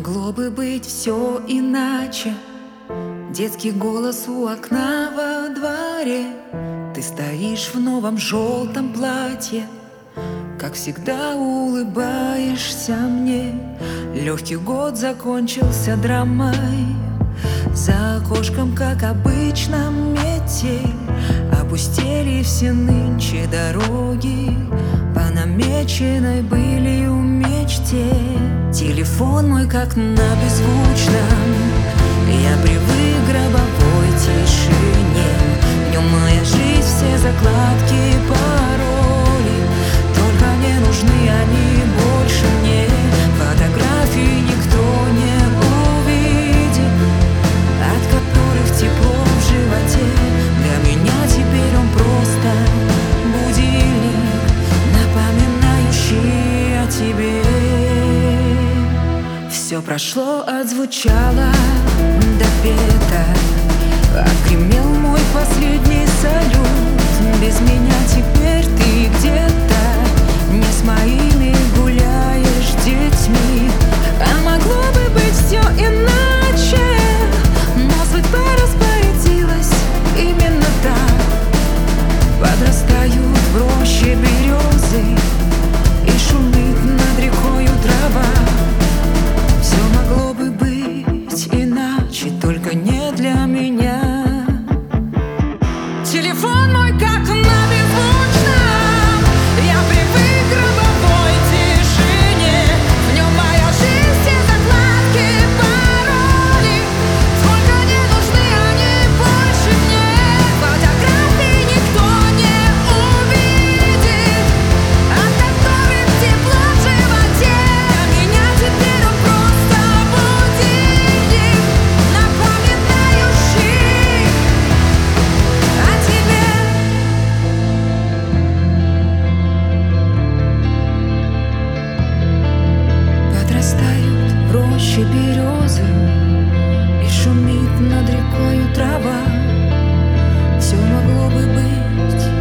Могло бы быть все иначе. Детский голос у окна во дворе. Ты стоишь в новом желтом платье, как всегда улыбаешься мне. Легкий год закончился драмой. За окошком, как обычно, метель. Опустели все нынче дороги, по намеченной былью мечте. Телефон мой как на беззвучном, я привык к гробовой тишине. В нем моя жизнь, все закладки, пароли. Только не нужны они больше мне. Фотографии никто не увидит, от которых тепло в животе. Для меня теперь он просто будильник, напоминающий о тебе. Все прошло, отзвучало, допето. Отгремел мой последний салют. Без меня теперь ты где-то не с моими гуляешь детьми. А могло бы быть все иначе, но судьба распорядилась именно так. Подрастают в роще березы, и шумит над рекою трава. Все могло бы быть иначе, только не для меня. Телефон мой как на беззвучном, я привык к гробовой тишине. В нем моя жизнь, все закладки, пароли. Сколько не нужны они больше мне. Фотографии никто не увидит, от которых тепло в животе. Для меня теперь он просто будильник, напоминающий о тебе. Подрастают в роще березы, и шумит над рекою трава. Все могло бы быть